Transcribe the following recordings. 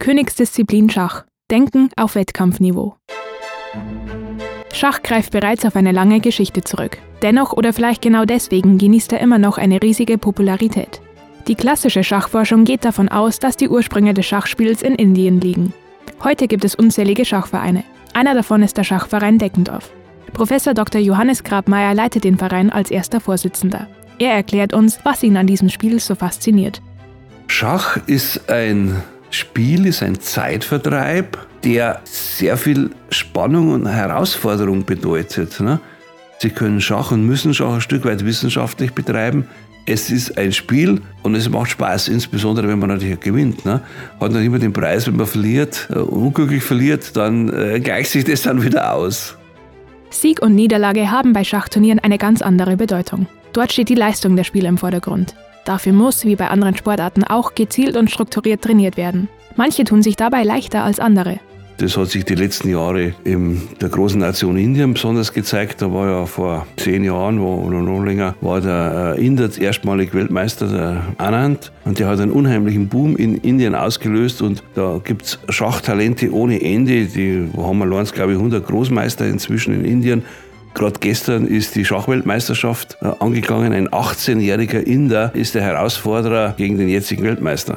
Königsdisziplin Schach. Denken auf Wettkampfniveau. Schach greift bereits auf eine lange Geschichte zurück. Dennoch oder vielleicht genau deswegen genießt er immer noch eine riesige Popularität. Die klassische Schachforschung geht davon aus, dass die Ursprünge des Schachspiels in Indien liegen. Heute gibt es unzählige Schachvereine. Einer davon ist der Schachverein Deckendorf. Professor Dr. Johannes Grabmaier leitet den Verein als erster Vorsitzender. Er erklärt uns, was ihn an diesem Spiel so fasziniert. Schach ist ein Spiel, ist ein Zeitvertreib, der sehr viel Spannung und Herausforderung bedeutet. Sie können Schach und müssen Schach ein Stück weit wissenschaftlich betreiben. Es ist ein Spiel und es macht Spaß, insbesondere wenn man natürlich gewinnt. Hat noch immer den Preis, wenn man verliert, unglücklich verliert, dann gleicht sich das dann wieder aus. Sieg und Niederlage haben bei Schachturnieren eine ganz andere Bedeutung. Dort steht die Leistung der Spieler im Vordergrund. Dafür muss, wie bei anderen Sportarten, auch gezielt und strukturiert trainiert werden. Manche tun sich dabei leichter als andere. Das hat sich die letzten Jahre in der großen Nation Indien besonders gezeigt. Da war ja vor 10 Jahren oder noch länger, war der Inder erstmalig Weltmeister, der Anand. Und der hat einen unheimlichen Boom in Indien ausgelöst. Und da gibt es Schachtalente ohne Ende. Die haben allein, glaube ich, 100 Großmeister inzwischen in Indien. Gerade gestern ist die Schachweltmeisterschaft angegangen. Ein 18-jähriger Inder ist der Herausforderer gegen den jetzigen Weltmeister.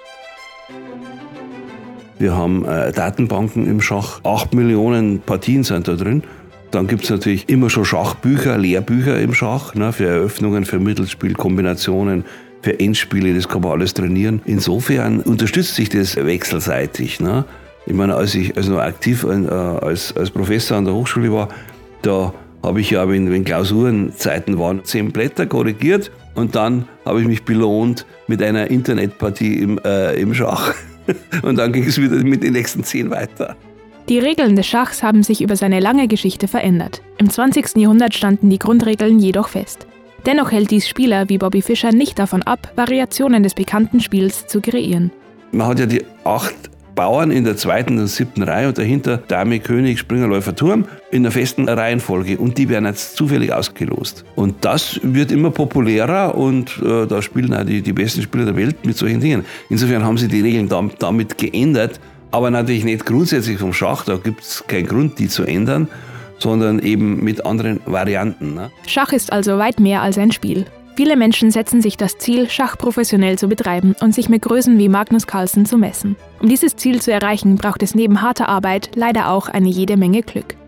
Wir haben Datenbanken im Schach. 8 Millionen Partien sind da drin. Dann gibt es natürlich immer schon Schachbücher, Lehrbücher im Schach, für Eröffnungen, für Mittelspiel, Kombinationen, für Endspiele, das kann man alles trainieren. Insofern unterstützt sich das wechselseitig. Ich meine, als ich noch aktiv als Professor an der Hochschule war, da habe ich ja, wenn Klausurenzeiten waren, 10 Blätter korrigiert und dann habe ich mich belohnt mit einer Internetpartie im Schach. Und dann ging es wieder mit den nächsten 10 weiter. Die Regeln des Schachs haben sich über seine lange Geschichte verändert. Im 20. Jahrhundert standen die Grundregeln jedoch fest. Dennoch hält dies Spieler wie Bobby Fischer nicht davon ab, Variationen des bekannten Spiels zu kreieren. Man hat ja die 8 Bauern in der 2. und 7. Reihe und dahinter Dame, König, Springer, Läufer, Turm in der festen Reihenfolge und die werden jetzt zufällig ausgelost. Und das wird immer populärer und da spielen auch die besten Spieler der Welt mit solchen Dingen. Insofern haben sie die Regeln damit geändert, aber natürlich nicht grundsätzlich vom Schach, da gibt es keinen Grund, die zu ändern, sondern eben mit anderen Varianten. Schach ist also weit mehr als ein Spiel. Viele Menschen setzen sich das Ziel, Schach professionell zu betreiben und sich mit Größen wie Magnus Carlsen zu messen. Um dieses Ziel zu erreichen, braucht es neben harter Arbeit leider auch eine jede Menge Glück.